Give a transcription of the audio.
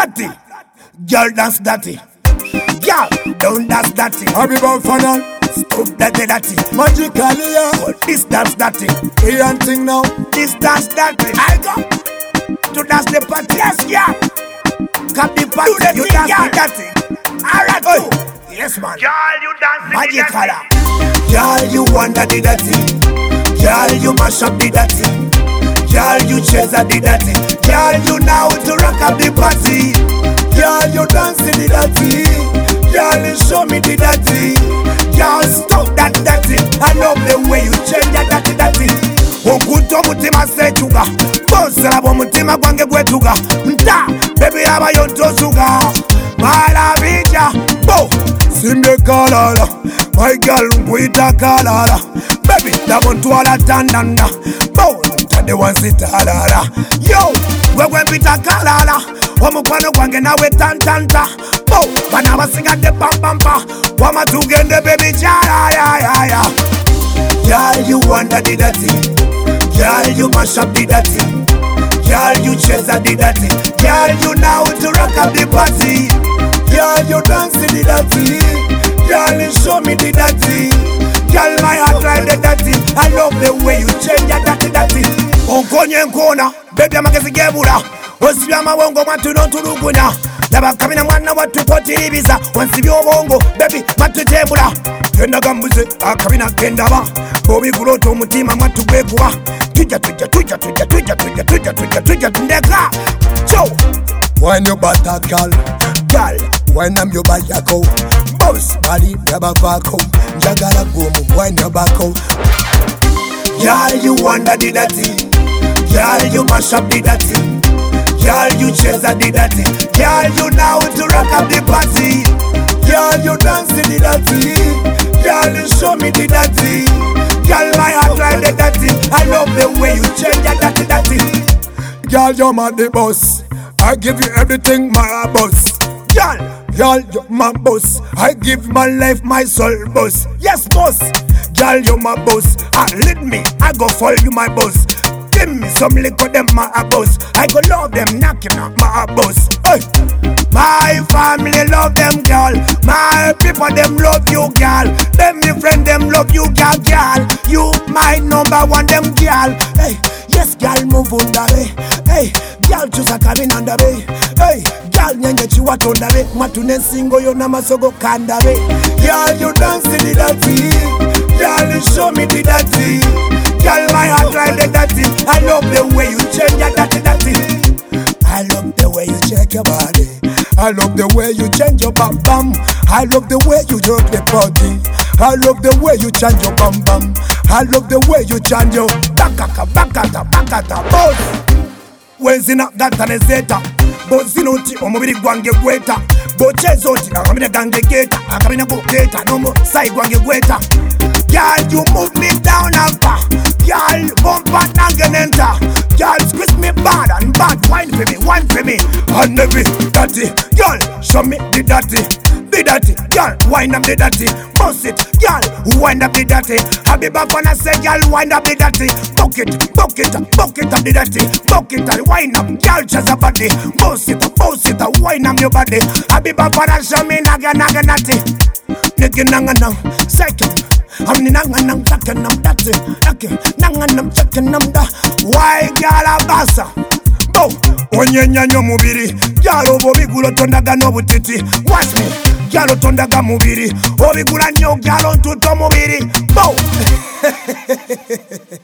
Dirty. Girl dance dirty. Girl don't dance dirty. Happy Buffalo. Stop dirty. Magically, yeah. But this dance dirty. Here thing now. This dance dirty. I go to dance the party. Yes, yeah. Cap the party. Do the you thing, dance dirty. Alright, oh. Yes, man. Girl, you dance Magically. Girl, you wonder the dirty. Girl, you mash up the dirty. Girl, you chase the dirty. Girl, you now to rock up the party. Girl, you dance the dirty. Girl, you show me the dirty. Girl, stop that dirty. I love the way you change that dirty. Okuto mutima sechuga. Bosala bo mutima gwange gwetuga. Nta, baby aba yontosuga. Mala bija, bo. Simbe kalala. My girl, wita kalala. Baby, that one to all tandanda. Bo, tande one sit halala. Yo, we pita kalala. Omukwano gwange nawe tantanta. Bo, bana basinga de pam. Wama tugende baby jala ya. Girl, you wonder the dirty. Girl, you mash up the dirty. Girl, you chase the dirty. Girl, you now to rock up the party. Girl, you dance the dirty. Girl, you show me the dirty. Girl, my heart like the dirty. I love the way you change your dirty. Onkonye nkona, baby amagezigebula. Osibya amawongo matuno tuluguna. Laba kabina mwana watu kotiribiza. Wansibya obongo, baby matutebula. Genda gambuze, akabina gendaba. Bobi kuloto omutima matu gwekuba. Tuja ndeka. Cho. When you butter girl, when I'm your bayako. Boss body never back home. Jagala gomu when you back home. Girl, you wonder the dirty. Girl, you mash up the dirty. Girl, you chase the dirty. Girl, you now to rock up the party. Girl, you dance the dirty. Girl, you show me the dirty. Girl, my heart like the dirty. I love the way you change your dirty. Girl, you're my the boss. I give you everything, my boss. Girl, you're my boss. I give my life, my soul, boss. Yes, boss. Girl, you're my boss. Lead me, I go follow you, my boss. Give me some liquor, them my boss. I go love them, knocking out my boss. Hey. My family love them, girl. My people, them love you, girl. Them me friend, them love you, girl. You my number one, them, girl. Hey, yes, girl, move on the way. Hey, girl, choose a coming on the way. Hey, girl, nyenye chiwa tonda way. Matune singo yo na masogo kanda way. Girl, you dance the dirty. Girl, you show me the dirty. Girl, my heart like the dirty. I love the way you change your dirty. I love the way you check your body. I love the way you change your bam bam. I love the way you jerk the body. I love the way you change your bam bam. I love the way you change your bakata boss. Wenzina gatanezeta. Bozinoti omubiri gwange gweta. Bochezoti akabina gange geta. Akabina go geta. Nomo sai gwange gweta. Girl, you move me down and far. Girl, bumper nangenenta. Girl, squeeze me bad and bad. Wine for me, and every dirty. Girl, show me the dirty. The dirty, girl, wind up the dirty. Boss it, girl, wind up the dirty. Habiba wanna say, girl, wind up the dirty. Bucket up the dirty. Bucket and wind up, girl, just a body. Boss it, wind up your body. Habiba wanna show me naga natty. Nigga nanga second. I'm nang taking them that's it. Okay, nang checking them da. Why girl abasa? Bo, onyenya mubiri. Girl obigula tondaga no butiti. Watch me. Girl tondaga mubiri. Obigula nyo girl on tuto mubiri. Bo.